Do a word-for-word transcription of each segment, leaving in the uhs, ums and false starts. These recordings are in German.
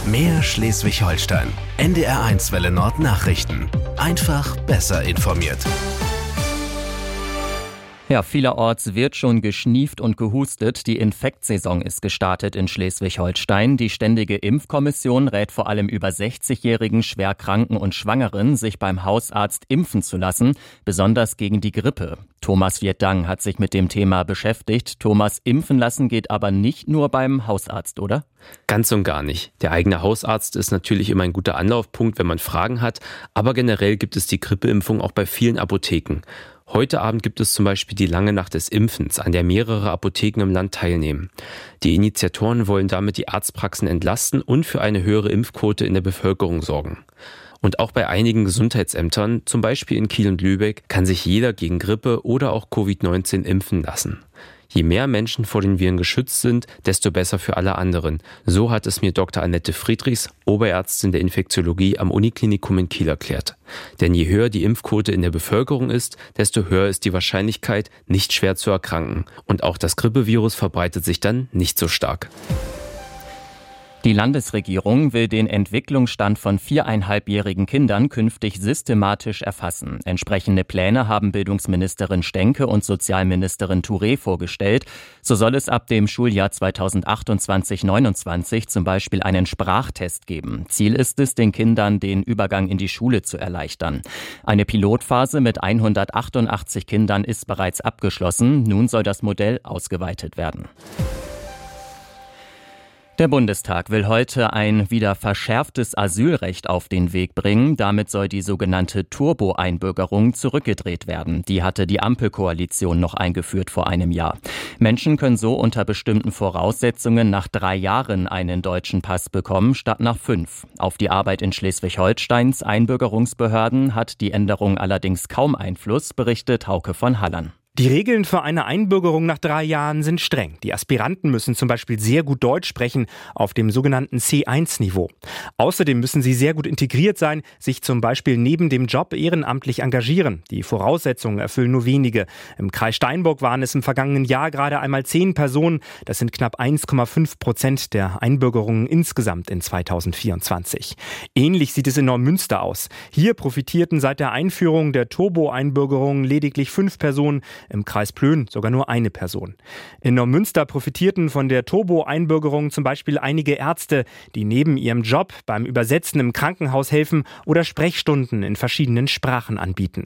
Mehr Schleswig-Holstein. N D R eins Welle Nord Nachrichten. Einfach besser informiert. Ja, vielerorts wird schon geschnieft und gehustet. Die Infektsaison ist gestartet in Schleswig-Holstein. Die Ständige Impfkommission rät vor allem über sechzigjährigen, Schwerkranken und Schwangeren, sich beim Hausarzt impfen zu lassen, besonders gegen die Grippe. Thomas Vietdang hat sich mit dem Thema beschäftigt. Thomas, impfen lassen geht aber nicht nur beim Hausarzt, oder? Ganz und gar nicht. Der eigene Hausarzt ist natürlich immer ein guter Anlaufpunkt, wenn man Fragen hat. Aber generell gibt es die Grippeimpfung auch bei vielen Apotheken. Heute Abend gibt es zum Beispiel die Lange Nacht des Impfens, an der mehrere Apotheken im Land teilnehmen. Die Initiatoren wollen damit die Arztpraxen entlasten und für eine höhere Impfquote in der Bevölkerung sorgen. Und auch bei einigen Gesundheitsämtern, zum Beispiel in Kiel und Lübeck, kann sich jeder gegen Grippe oder auch Covid neunzehn impfen lassen. Je mehr Menschen vor den Viren geschützt sind, desto besser für alle anderen. So hat es mir Doktor Annette Friedrichs, Oberärztin der Infektiologie am Uniklinikum in Kiel, erklärt. Denn je höher die Impfquote in der Bevölkerung ist, desto höher ist die Wahrscheinlichkeit, nicht schwer zu erkranken. Und auch das Grippevirus verbreitet sich dann nicht so stark. Die Landesregierung will den Entwicklungsstand von viereinhalbjährigen Kindern künftig systematisch erfassen. Entsprechende Pläne haben Bildungsministerin Stenke und Sozialministerin Touré vorgestellt. So soll es ab dem Schuljahr zweitausendachtundzwanzig neunundzwanzig zum Beispiel einen Sprachtest geben. Ziel ist es, den Kindern den Übergang in die Schule zu erleichtern. Eine Pilotphase mit hundertachtundachtzig Kindern ist bereits abgeschlossen. Nun soll das Modell ausgeweitet werden. Der Bundestag will heute ein wieder verschärftes Asylrecht auf den Weg bringen. Damit soll die sogenannte Turbo-Einbürgerung zurückgedreht werden. Die hatte die Ampelkoalition noch eingeführt vor einem Jahr. Menschen können so unter bestimmten Voraussetzungen nach drei Jahren einen deutschen Pass bekommen, statt nach fünf. Auf die Arbeit in Schleswig-Holsteins Einbürgerungsbehörden hat die Änderung allerdings kaum Einfluss, berichtet Hauke von Hallern. Die Regeln für eine Einbürgerung nach drei Jahren sind streng. Die Aspiranten müssen zum Beispiel sehr gut Deutsch sprechen, auf dem sogenannten C eins Niveau. Außerdem müssen sie sehr gut integriert sein, sich zum Beispiel neben dem Job ehrenamtlich engagieren. Die Voraussetzungen erfüllen nur wenige. Im Kreis Steinburg waren es im vergangenen Jahr gerade einmal zehn Personen. Das sind knapp eins Komma fünf Prozent der Einbürgerungen insgesamt in zweitausendvierundzwanzig. Ähnlich sieht es in Neumünster aus. Hier profitierten seit der Einführung der Turbo-Einbürgerung lediglich fünf Personen. Im Kreis Plön sogar nur eine Person. In Neumünster profitierten von der Turbo-Einbürgerung zum Beispiel einige Ärzte, die neben ihrem Job beim Übersetzen im Krankenhaus helfen oder Sprechstunden in verschiedenen Sprachen anbieten.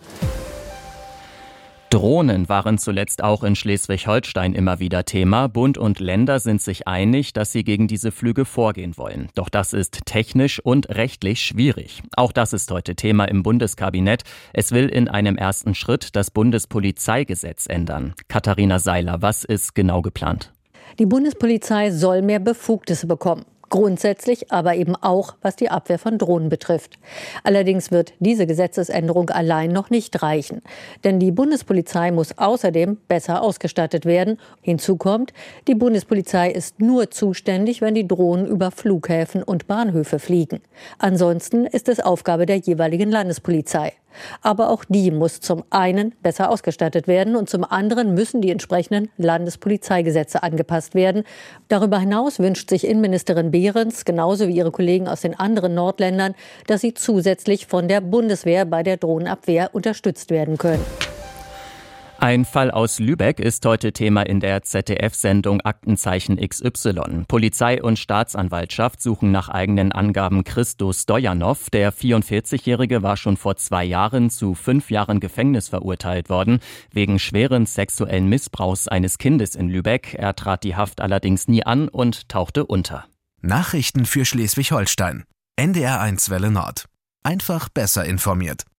Drohnen waren zuletzt auch in Schleswig-Holstein immer wieder Thema. Bund und Länder sind sich einig, dass sie gegen diese Flüge vorgehen wollen. Doch das ist technisch und rechtlich schwierig. Auch das ist heute Thema im Bundeskabinett. Es will in einem ersten Schritt das Bundespolizeigesetz ändern. Katharina Seiler, was ist genau geplant? Die Bundespolizei soll mehr Befugnisse bekommen. Grundsätzlich, aber eben auch, was die Abwehr von Drohnen betrifft. Allerdings wird diese Gesetzesänderung allein noch nicht reichen. Denn die Bundespolizei muss außerdem besser ausgestattet werden. Hinzu kommt, die Bundespolizei ist nur zuständig, wenn die Drohnen über Flughäfen und Bahnhöfe fliegen. Ansonsten ist es Aufgabe der jeweiligen Landespolizei. Aber auch die muss zum einen besser ausgestattet werden und zum anderen müssen die entsprechenden Landespolizeigesetze angepasst werden. Darüber hinaus wünscht sich Innenministerin Behrens, genauso wie ihre Kollegen aus den anderen Nordländern, dass sie zusätzlich von der Bundeswehr bei der Drohnenabwehr unterstützt werden können. Ein Fall aus Lübeck ist heute Thema in der Z D F-Sendung Aktenzeichen X Y. Polizei und Staatsanwaltschaft suchen nach eigenen Angaben Christo Stojanov. Der vierundvierzigjährige war schon vor zwei Jahren zu fünf Jahren Gefängnis verurteilt worden, wegen schweren sexuellen Missbrauchs eines Kindes in Lübeck. Er trat die Haft allerdings nie an und tauchte unter. Nachrichten für Schleswig-Holstein. N D R eins Welle Nord. Einfach besser informiert.